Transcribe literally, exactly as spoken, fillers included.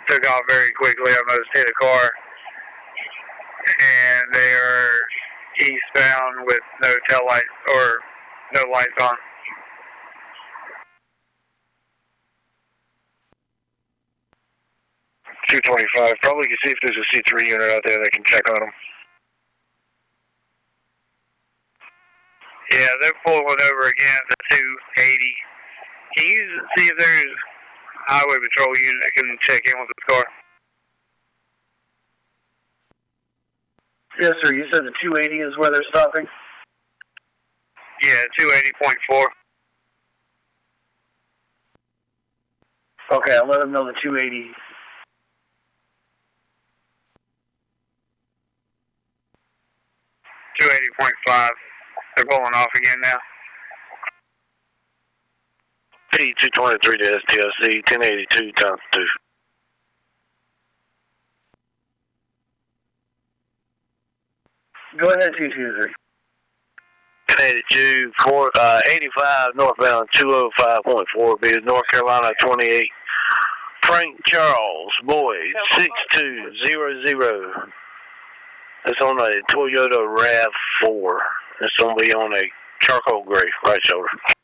took off very quickly, almost hit a car. And they are eastbound with no tail lights or no lights on. two twenty-five. Probably can see if there's a C three unit out there that can check on them. Yeah, they're pulling over again at the two eighty. Can you see if there's a highway patrol unit that can check in with this car? Yes, sir. You said the two eighty is where they're stopping? Yeah, two eighty point four. Okay, I'll let them know the two eighty. two eighty point five. They're pulling off again now. P two twenty-three to S T L C, ten eighty-two times two. Go ahead, two two three. ten eighty-two, four, uh, eighty-five northbound two oh five point four, be North Carolina twenty-eight. Frank Charles, Boyd, six two zero zero. It's on a Toyota RAV four. It's going to be on a charcoal gray, right shoulder.